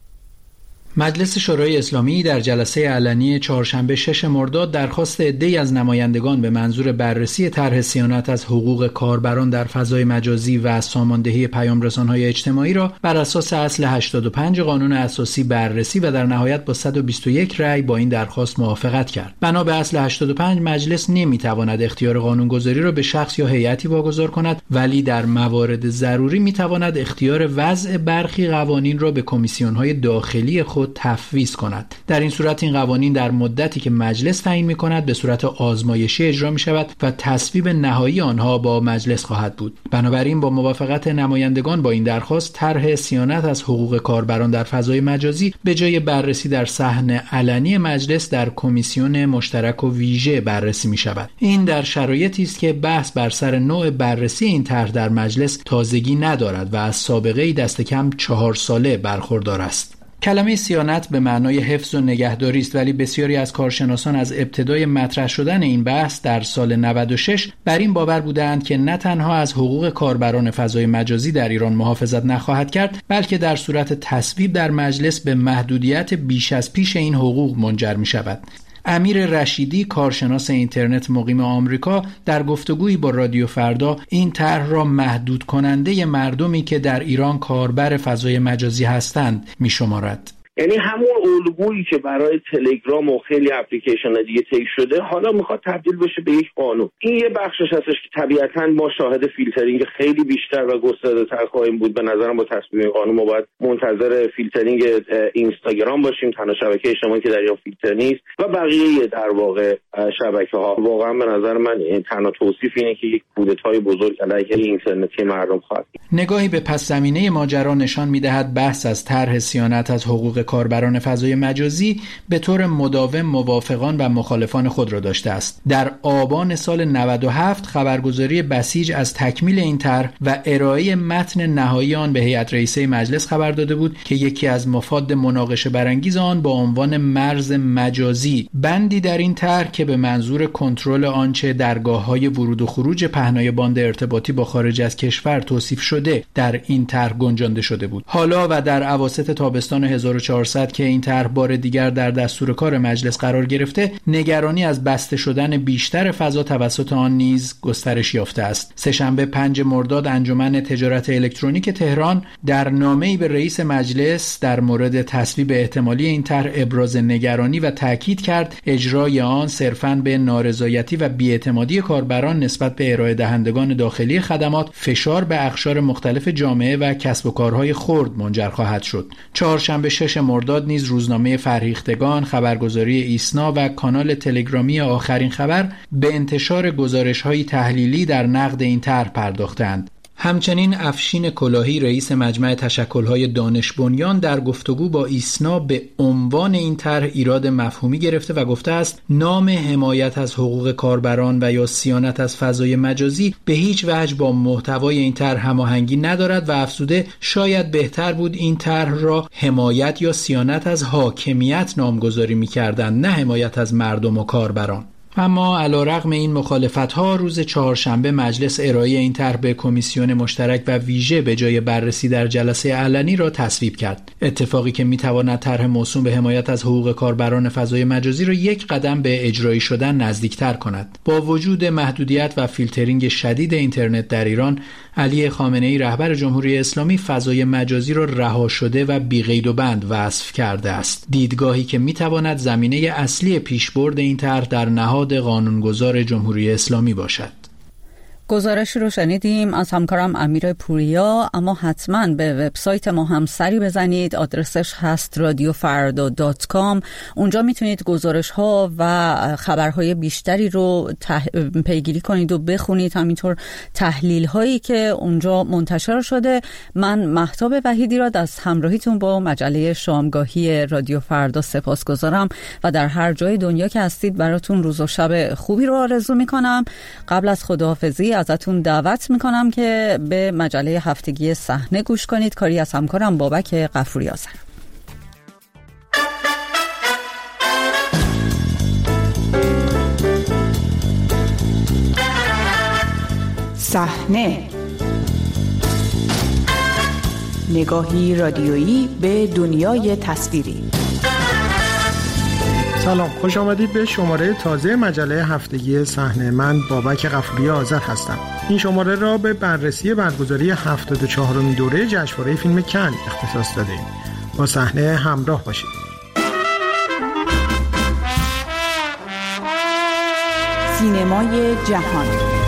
مجلس شورای اسلامی در جلسه علنی چهارشنبه 6 مرداد درخواست عده‌ای از نمایندگان به منظور بررسی طرح صیانت از حقوق کاربران در فضای مجازی و ساماندهی پیام‌رسان‌های اجتماعی را بر اساس اصل 85 قانون اساسی بررسی و در نهایت با 121 رأی با این درخواست موافقت کرد. بنا به اصل 85 مجلس نمی‌تواند اختیار قانون‌گذاری را به شخص یا هیئتی واگذار کند، ولی در موارد ضروری می‌تواند اختیار وضع برخی قوانین را به کمیسیون‌های داخلی خود تفویض کند. در این صورت این قوانین در مدتی که مجلس تعیین می‌کند به صورت آزمایشی اجرا می‌شود و تصویب نهایی آنها با مجلس خواهد بود. بنابراین با موافقت نمایندگان با این درخواست، طرح صیانت از حقوق کاربران در فضای مجازی به جای بررسی در صحن علنی مجلس در کمیسیون مشترک و ویژه بررسی می‌شود. این در شرایطی است که بحث بر سر نوع بررسی این طرح در مجلس تازگی ندارد و از سابقه‌ای دست کم 4 ساله برخوردار است. کلمه صیانت به معنای حفظ و نگهداری است، ولی بسیاری از کارشناسان از ابتدای مطرح شدن این بحث در سال 96 بر این باور بودند که نه تنها از حقوق کاربران فضای مجازی در ایران محافظت نخواهد کرد، بلکه در صورت تصویب در مجلس به محدودیت بیش از پیش این حقوق منجر می شود. امیر رشیدی، کارشناس اینترنت مقیم آمریکا، در گفتگویی با رادیو فردا این طرح را محدود کننده مردمی که در ایران کاربر فضای مجازی هستند می‌شمارد. یعنی همون الگویی که برای تلگرام و خیلی اپلیکیشن دیگه طی شده حالا میخواد تبدیل بشه به یک قانون. این یه بخشش هستش که طبیعتاً ما شاهد فیلترینگ خیلی بیشتر و گسترده‌تر خواهیم بود. به نظرم با تصویب قانون ما باید منتظر فیلترینگ اینستاگرام باشیم، تنها شبکه اجتماعی که در ایران فیلتر نیست، و بقیه در واقع شبکه‌ها. واقعا به نظر من تنها توصیف اینه که یک کودتای بزرگ علیه اینترنتی مردم خواهد. نگاهی به پس زمینه ماجرا نشان می‌دهد بحث از طرح صیانت از حقوق کاربران فضای مجازی به طور مداوم موافقان و مخالفان خود را داشته است. در آبان سال 97 خبرگزاری بسیج از تکمیل این طرح و ارائه متن نهایی آن به هیئت رئیسه مجلس خبر داده بود که یکی از مفاد مناقشه برانگیز آن با عنوان مرز مجازی، بندی در این طرح که به منظور کنترل آنچه درگاه‌های ورود و خروج پهنای باند ارتباطی با خارج از کشور توصیف شده در این طرح گنجانده شده بود. حالا و در اواسط تابستان 1400 1400 که این طرح بار دیگر در دستور کار مجلس قرار گرفته، نگرانی از بسته شدن بیشتر فضا توسط آن نیز گسترش یافته است. سه‌شنبه 5 مرداد انجمن تجارت الکترونیک تهران در نامه‌ای به رئیس مجلس در مورد تصویب احتمالی این طرح ابراز نگرانی و تاکید کرد اجرای آن صرفاً به نارضایتی و بی‌اعتمادی کاربران نسبت به ارائه دهندگان داخلی خدمات، فشار به اقشار مختلف جامعه و کسب و کارهای خرد منجر خواهد شد. چهارشنبه 6 مرداد نیز روزنامه فرهیختگان، خبرگزاری ایسنا و کانال تلگرامی آخرین خبر به انتشار گزارش‌های تحلیلی در نقد این طرح پرداختند. همچنین افشین کلاهی رئیس مجمع تشکل‌های دانش بنیان در گفتگو با ایسنا به عنوان این طرح ایراد مفهومی گرفته و گفته است نام حمایت از حقوق کاربران و یا صیانت از فضای مجازی به هیچ وجه با محتوای این طرح هماهنگی ندارد و افزوده شاید بهتر بود این طرح را حمایت یا صیانت از حاکمیت نامگذاری می‌کردند، نه حمایت از مردم و کاربران. اما علیرغم این مخالفت‌ها روز چهارشنبه مجلس ارائه این طرح به کمیسیون مشترک و ویژه به جای بررسی در جلسه علنی را تصویب کرد. اتفاقی که می‌تواند طرح موسوم به حمایت از حقوق کاربران فضای مجازی را یک قدم به اجرایی شدن نزدیکتر کند. با وجود محدودیت و فیلترینگ شدید اینترنت در ایران، علی خامنه‌ای رهبر جمهوری اسلامی فضای مجازی را رها شده و بی‌قید و بند وصف کرده است. دیدگاهی که می‌تواند زمینه اصلی پیشبرد این طرح در نهاد قانونگذار جمهوری اسلامی باشد. گزارشی رو شنیدیم از همکارم امیر پوریا، اما حتما به وبسایت ما هم سری بزنید. آدرسش هست radiofarda.com. اونجا میتونید گزارش ها و خبرهای بیشتری رو پیگیری کنید و بخونید، همینطور تحلیل هایی که اونجا منتشر شده. من مهتاب وحیدی را از همراهیتون با مجله شامگاهی رادیو فردا سپاسگزارم و در هر جای دنیا که هستید براتون روز و شب خوبی رو آرزو میکنم. قبل از خداحافظی ازتون دعوت میکنم که به مجله هفتگی صحنه گوش کنید، کاری از همکارم بابک غفوری آذر. صحنه، نگاهی رادیویی به دنیای تصویری. سلام، خوش آمدید به شماره تازه مجله هفتگی صحنه. من بابک غفوری آذر هستم. این شماره را به بررسی برگزاری 74مین دوره جشنواره فیلم کن اختصاص دادیم. با صحنه همراه باشید. سینمای جهان.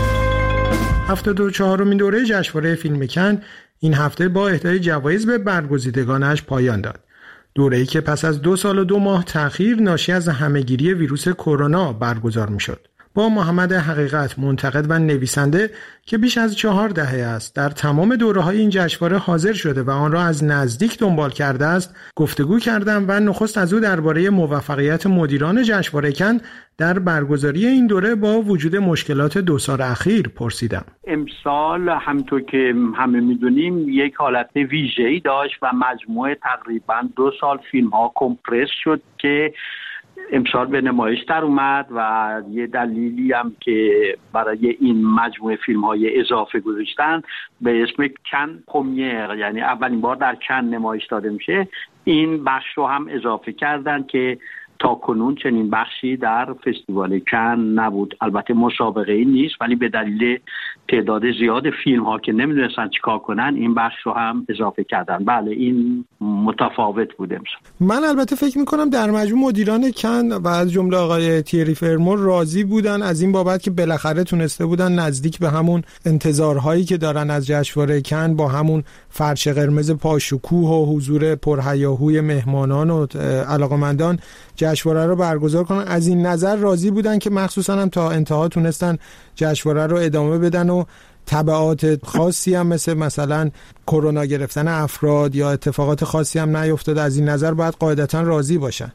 74مین دوره جشنواره فیلم کن این هفته با اهدای جوایز به برگزیدگانش پایان داد. دوره‌ای که پس از 2 سال و 2 ماه تأخیر ناشی از همه‌گیری ویروس کرونا برگزار می‌شد. با محمد حقیقت، منتقد و نویسنده که بیش از 4 دهه است در تمام دوره‌های این جشنواره حاضر شده و آن را از نزدیک دنبال کرده است، گفتگو کردم و نخست از او درباره موفقیت مدیران جشنواره کن در برگزاری این دوره با وجود مشکلات 2 سال اخیر پرسیدم. امسال همونطور که همه میدونیم یک حالت ویژه‌ای داشت و مجموعه تقریباً 2 سال فیلم‌ها کمپرس شد که امسال به نمایش در اومد و یه دلیلی هم که برای این مجموعه فیلم‌های اضافه گذاشتن به اسم کن پرمیر، یعنی اولین بار در کن نمایش داده میشه، این بخش رو هم اضافه کردن که تا کنون چنین بخشی در فستیوال کن نبود. البته مسابقه ای نیست، ولی به دلیل تعداد زیاد فیلم ها که نمیدونستن چیکار کنن این بخش رو هم اضافه کردن. بله، این متفاوت بوده. من البته فکر میکنم در مجموع مدیران کن و از جمله آقای تیری فرمور راضی بودن از این بابت که بالاخره تونسته بودن نزدیک به همون انتظارهایی که دارن از جشنواره کن با همون فرش قرمز پاشکوه و حضور پرهیاهوی مهمانان و علاقمندان جشنواره رو برگزار کنن. از این نظر راضی بودن که مخصوصا هم تا انتها تونستن جشنواره رو ادامه بدن و تبعات خاصی هم مثلا کرونا گرفتن افراد یا اتفاقات خاصی هم نیفتاد. از این نظر باید قاعدتا راضی باشن.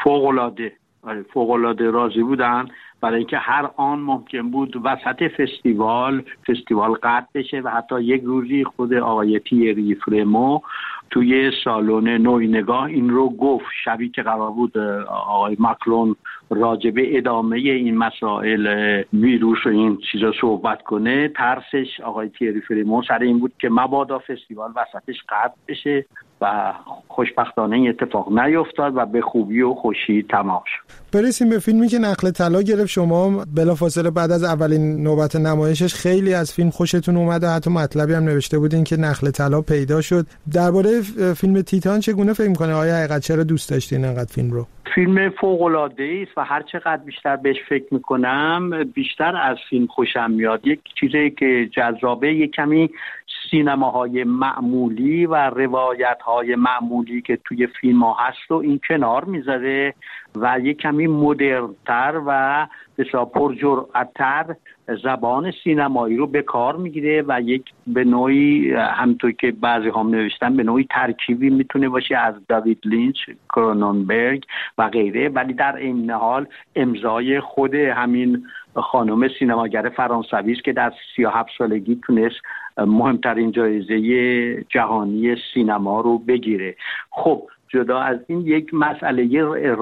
فوق‌العاده راضی بودن، برای اینکه هر آن ممکن بود وسط فستیوال قطع بشه و حتی یک روزی خود آقای تیری فرمو توی سالن نوینگاه این رو گفت، شبی که قرار بود آقای ماکرون راجع به ادامه این مسائل ویروس و این چیزا صحبت کنه، ترسش آقای تیری فرمو سر این بود که مبادا فستیوال وسطش قطع بشه و خوشبختانه این اتفاق نیفتاد و به خوبی و خوشی تمام شد. برسیم به فیلمی که نخل طلا گرفت. شما بلافاصله بعد از اولین نوبت نمایشش خیلی از فیلم خوشتون اومد و حتی مطلبی هم نوشته بودین که نخل طلا پیدا شد. درباره فیلم تیتان چگونه فکر می‌کنه آیا حقیقت چرا دوست داشتین انقدر فیلم رو؟ فیلم فوق‌العاده‌ای است و هر چقدر بیشتر بهش فکر می‌کنم بیشتر از فیلم خوشم میاد. یک چیزی که جذابه، یک کمی سینماهای معمولی و روایت‌های معمولی که توی فیلم‌ها هست و این کنار میذاره و یک کمی مدرن‌تر و بسیار پرجرأت‌تر زبان سینمایی رو به کار میگیره و یک به نوعی همونطور که بعضی هم نوشتن به نوعی ترکیبی میتونه باشه از داوید لینچ، کروننبرگ و غیره، ولی در این حال امضای خود همین خانم سینماگر فرانسوی است که در 37 سالگی تونست مهمترین جایزه جهانی سینما رو بگیره. خب جدا از این یک مسئله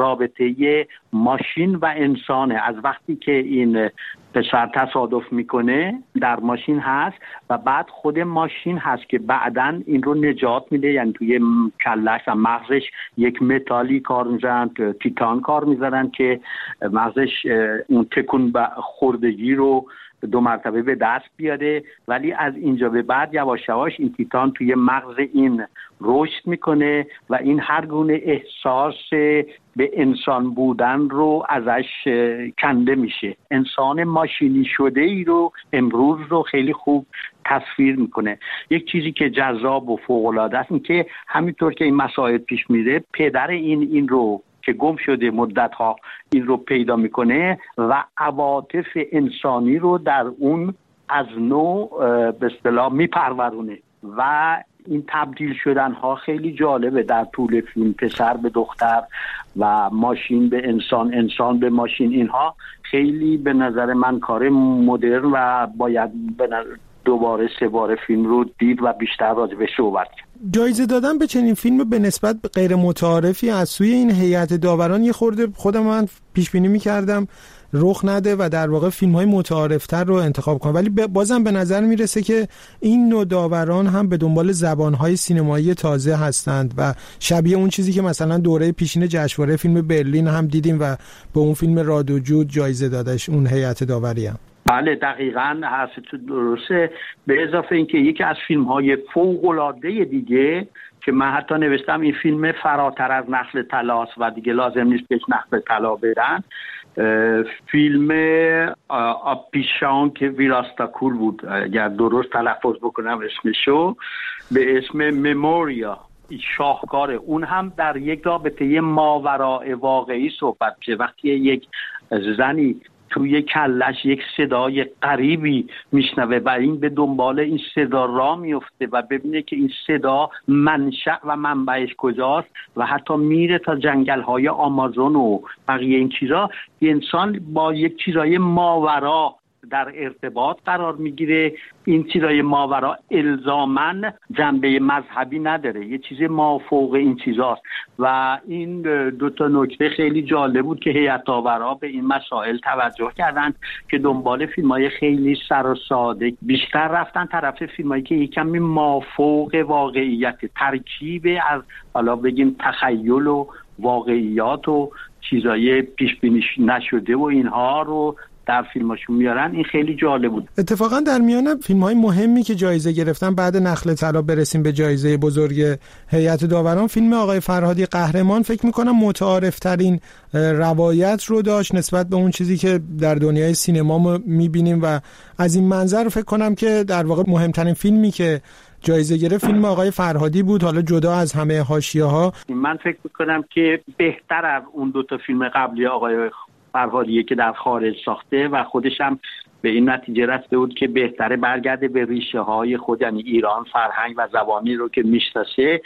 رابطه ماشین و انسانه. از وقتی که این پسر تصادف میکنه در ماشین هست و بعد خود ماشین هست که بعدن این رو نجات میده، یعنی توی کلش و مغزش یک متالی کار میزنن، تیتان کار میزنن که مغزش اون تکون خوردگی رو 2 مرتبه به دست بیاره، ولی از اینجا به بعد یواش یواش این تیتان توی مغز این رشد میکنه و این هر گونه احساس به انسان بودن رو ازش کنده میشه. انسان ماشینی شده ای رو امروز رو خیلی خوب تصویر میکنه. یک چیزی که جذاب و فوق‌العاده است این که همینطور که این مسائل پیش میره پدر این رو که گم شده مدت‌ها این رو پیدا میکنه و عواطف انسانی رو در اون از نو به اصطلاح میپرورونه و این تبدیل شدن ها خیلی جالبه در طول فیلم. پسر به دختر و ماشین به انسان، انسان به ماشین، اینها خیلی به نظر من کار مدرن و باید دوباره 3 بار فیلم رو دید و بیشتر راجع بهش صحبت کرد. جایزه دادن به چنین فیلم به نسبت غیر متعارفی از سوی این هیئت داوران یه خورده خودم من پیش بینی می‌کردم رخ نده و در واقع فیلم‌های متعارف‌تر رو انتخاب کنه، ولی بازم به نظر میرسه که این نوع داوران هم به دنبال زبان‌های سینمایی تازه هستند و شبیه اون چیزی که مثلا دوره پیشین جشنواره فیلم برلین هم دیدیم و به اون فیلم راد و جود جایزه دادش اون هیئت داوری هم. بله دقیقاً حرفتون درسته. به اضافه اینکه یکی از فیلم‌های فوق‌العاده دیگه که من حتی نوشتم این فیلم فراتر از نخل طلاست و دیگه لازم نیست بهش نخل طلا بدن، فیلم آپیشان که ویراستاکول بود اگر درست تلفظ بکنم اسمشو، به اسم مموریا، شاهکاره. اون هم در یک رابطه ماوراء واقعی صحبت میشه. وقتی یک زنی توی کلش یک صدای غریبی میشنوه و این به دنبال این صدا را میفته و ببینه که این صدا منشأ و منبعش کجاست و حتی میره تا جنگل‌های آمازون و بقیه این چیزا، انسان با یک چیزای ماورا در ارتباط قرار میگیره. این چیزای ماورا الزاماً جنبه مذهبی نداره، یه چیز مافوق این چیزاست و این 2 نکته خیلی جالب بود که هیئت داورا به این مسائل توجه کردن که دنبال فیلمای خیلی سر و ساده بیشتر رفتن طرف فیلمایی که یکمی مافوق واقعیت، ترکیب از حالا بگیم تخیل و واقعیات و چیزای پیش بینی نشده و اینها رو در فیلماشون میارن. این خیلی جالب بود. اتفاقا در میان فیلم‌های مهمی که جایزه گرفتن بعد نخل طلا برسیم به جایزه بزرگ هیئت داوران، فیلم آقای فرهادی قهرمان فکر می‌کنم متعارف‌ترین روایت رو داشت نسبت به اون چیزی که در دنیای سینما ما می‌بینیم و از این منظر فکر کنم که در واقع مهمترین فیلمی که جایزه گرفت فیلم آقای فرهادی بود، حالا جدا از همه حاشیه‌ها. من فکر می‌کنم که بهتر از اون 2 فیلم قبلی آقای فرهادیه که در خارج ساخته و خودش هم به این نتیجه رسیده بود که بهتره برگرده به ریشه های خود، یعنی ایران، فرهنگ و زبانی رو که میشناسه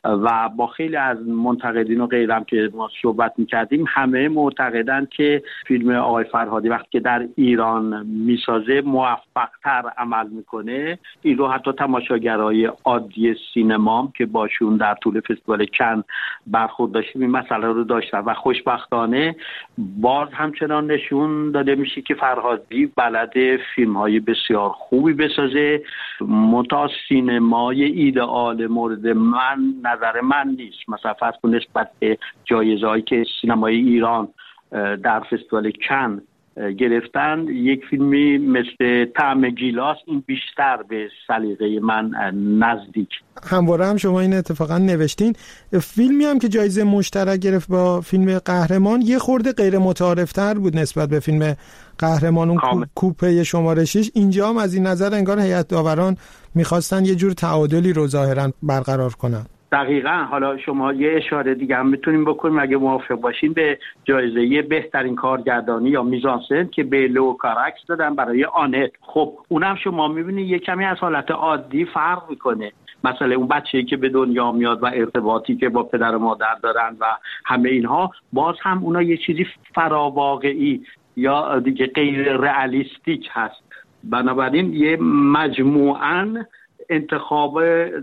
و با خیلی از منتقدین و غیرم که ما صحبت میکردیم همه معتقدن که فیلم آقای فرهادی وقتی که در ایران میسازه موفق‌تر عمل میکنه. این رو حتی تماشاگرای عادی سینما که باشون در طول فستیوال کن برخورد داشتیم این مسئله رو داشتن و خوشبختانه باز همچنان نشون داده میشه که فرهادی بلد بلده فیلم‌های بسیار خوبی بسازه. منتها سینمای ایدئال مورد نظر من نیست. مثلا فرض کن نسبت به جایزه‌هایی که سینمای ایران در فستیوال کن گرفتن، یک فیلمی مثل طعم گیلاس این بیشتر به سلیقه من نزدیک. همواره هم شما این اتفاقا نوشتین فیلمی هم که جایزه مشترک گرفت با فیلم قهرمان یه خورده غیر متعارفتر بود نسبت به فیلم قهرمان، اون کوپه شماره 6. اینجا هم از این نظر انگار هیئت داوران میخواستن یه جور تعادلی رو ظاهرا برقرار کنن. دقیقاً. حالا شما یه اشاره دیگه هم میتونیم بکنیم اگه موافق باشین به جایزه بهترین کارگردانی یا میزانسن که به لو کاراکس دادن برای آنت. خب اونم شما میبینید یه کمی از حالت عادی فرق میکنه. مثلا اون بچه‌ای که به دنیا میاد و ارتباطی که با پدر و مادر دارن و همه اینها، باز هم اونا یه چیزی فراواقعی یا دیگه غیر رئالیستیک هست. بنابراین یه مجموعاً انتخاب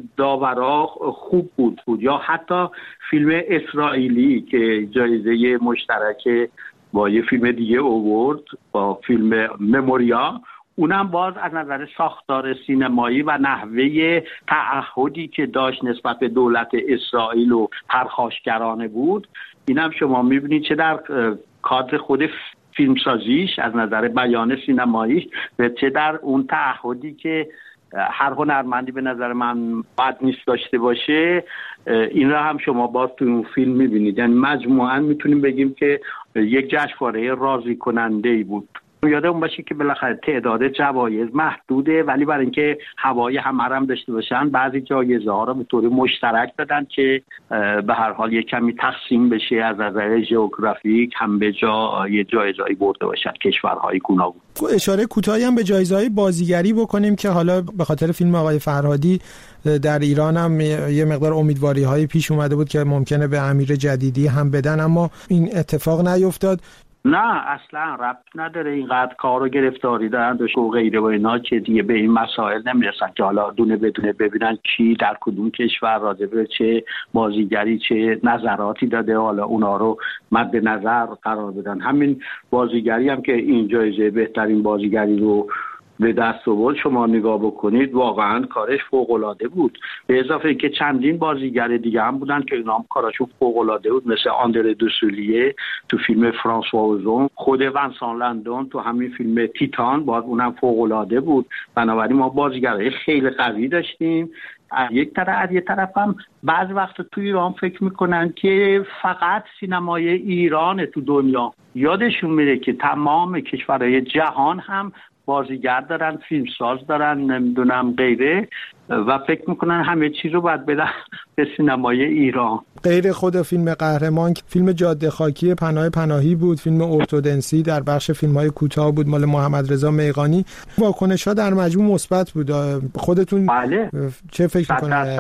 داورا خوب بود. یا حتی فیلم اسرائیلی که جایزه مشترک با یه فیلم دیگه آورد، با فیلم مموریا، اونم باز از نظر ساختار سینمایی و نحوه تعهدی که داشت نسبت به دولت اسرائیل و پرخاشگرانه بود. اینم شما میبینید چه در کادر خود فیلمسازیش از نظر بیان سینماییش و چه در اون تعهدی که هر هنرمندی به نظر من بد نیست داشته باشه، این را هم شما باز تو اون فیلم میبینید. یعنی مجموعاً میتونیم بگیم که یک جشنواره راضی کننده‌ای بود. یادمون باشه که بالاخره تعداد جوایز محدوده، ولی برای اینکه هوای همه هم داشته باشن بعضی جایزه ها را به طور مشترک دادن که به هر حال یک کمی تقسیم بشه از نظر ژئوگرافیک، هم به جای جایزه‌ای برده باشن کشورهای گوناگون. اشاره کوتاهی هم به جایزه‌های بازیگری بکنیم که حالا به خاطر فیلم آقای فرهادی در ایران هم یه مقدار امیدواری‌های پیش اومده بود که ممکنه به امیر جدیدی هم بدن، اما این اتفاق نیفتاد. نه اصلا ربط نداره. اینقدر کار و گرفتاری دارن و غیره و اینا که دیگه به این مسائل نمیرسن که حالا دونه بدونه ببینن کی در کدوم کشور راجع به چه بازیگری چه نظراتی داده، حالا اونا رو مد نظر قرار بدن. همین بازیگری هم که این جایزه بهترین بازیگری رو به دست آورد شما نگاه بکنید، واقعا کارش فوق‌العاده بود. به اضافه که چندین بازیگر دیگه هم بودن که اینا هم کارشون فوق‌العاده بود، مثل آندره دوسولیه تو فیلم فرانسوا اوزون، خود ونسان لندون تو همین فیلم تیتان باز اونم فوق‌العاده بود. بنابراین ما بازیگرای خیلی قوی داشتیم. از یک طرف هم بعضی وقت تو ایران فکر میکنن که فقط سینمای ایران تو دنیا، یادشون میره که تمام کشورهای جهان هم بازیگر دارن، فیلمساز دارن، نمیدونم غیره، و فکر میکنن همه چیز رو باید بدن به سینمای ایران. غیر خود فیلم قهرمان، فیلم جاده خاکی پناه پناهی بود، فیلم ارتودنسی در بخش فیلم‌های کوتاه بود مال محمد رضا میغانی. واکنش‌ها در مجموع مثبت بود. خودتون بله. چه فکر میکنید؟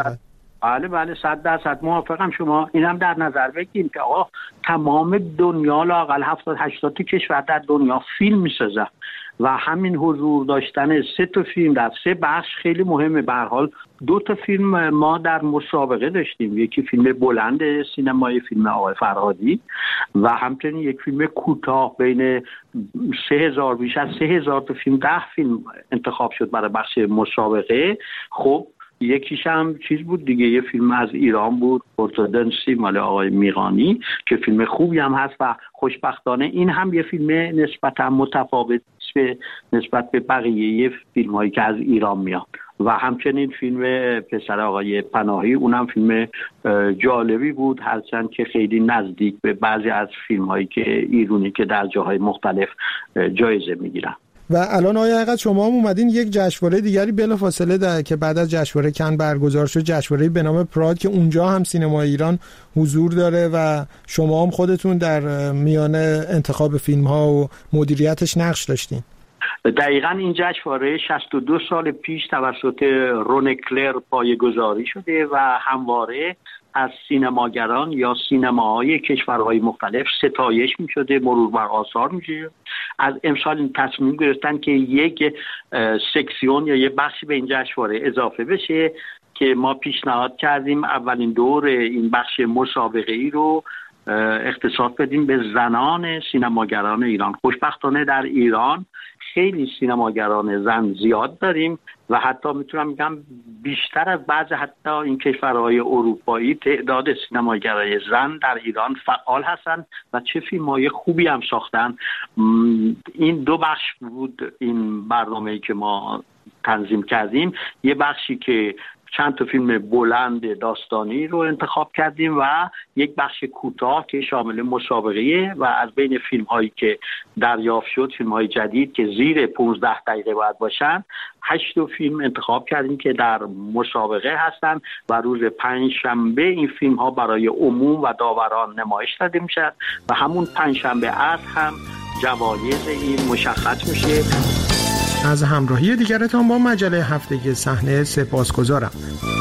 بله 100% موافقم. شما اینم در نظر بگیرید که آقا تمام دنیا لااقل 70-80 کشور در دنیا فیلم میسازن و همین حضور داشتن 3 تا فیلم در 3 بخش خیلی مهمه. به هر حال 2 تا فیلم ما در مسابقه داشتیم، یکی فیلم بلند سینمایی فیلم آقای فرهادی و همچنین یک فیلم کوتاه. بین 3000 بیش از 3000 تا فیلم 10 فیلم انتخاب شد برای بخش مسابقه. خب یکیش هم چیز بود دیگه، یه فیلم از ایران بود، ارتودنسی مال آقای میغانی که فیلم خوبی هم هست و خوشبختانه این هم یه فیلم نسبتا متفاوت نسبت به بقیه فیلم هایی که از ایران میاد. و همچنین فیلم پسر آقای پناهی اونم فیلم جالبی بود، هرچند که خیلی نزدیک به بعضی از فیلم هایی که ایرانی که در جاهای مختلف جایزه میگیرن. و الان آیا حقیقت شما هم اومدین یک جشنواره دیگری بلافاصله که بعد از جشنواره کن برگزار شد، جشنواره به نام پراد که اونجا هم سینما ایران حضور داره و شما هم خودتون در میان انتخاب فیلم ها و مدیریتش نقش داشتین. دقیقاً این جشنواره 62 سال پیش توسط رون کلر پایه‌گذاری شده و همواره از سینماگران یا سینماهای کشورهای مختلف ستایش می شده، مرور بر آثار می شده. از امسال این تصمیم گرفتن که یک سکسیون یا یک بخشی به این جشنواره اضافه بشه که ما پیشنهاد کردیم اولین دور این بخش مسابقه‌ای رو اختصاص بدیم به زنان سینماگران ایران. خوشبختانه در ایران خیلی سینماگران زن زیاد داریم و حتی میتونم بگم بیشتر از بعض حتی این کشورهای اروپایی تعداد سینماگرای زن در ایران فعال هستن و چه فیلم‌های خوبی هم ساختن. این دو بخش بود این برنامه‌ای که ما تنظیم کردیم. یه بخشی که چند تا فیلم بلند داستانی رو انتخاب کردیم و یک بخش کوتاه که شامل مسابقه و از بین فیلم هایی که دریافت شد، فیلم های جدید که زیر 15 دقیقه باید باشن، 8 فیلم انتخاب کردیم که در مسابقه هستن و روز پنجشنبه این فیلم ها برای عموم و داوران نمایش داده میشن و همون پنجشنبه عصر هم جوایز این مشخص میشه. از همراهی دیگرتان با مجله هفتگی صحنه سپاسگزارم.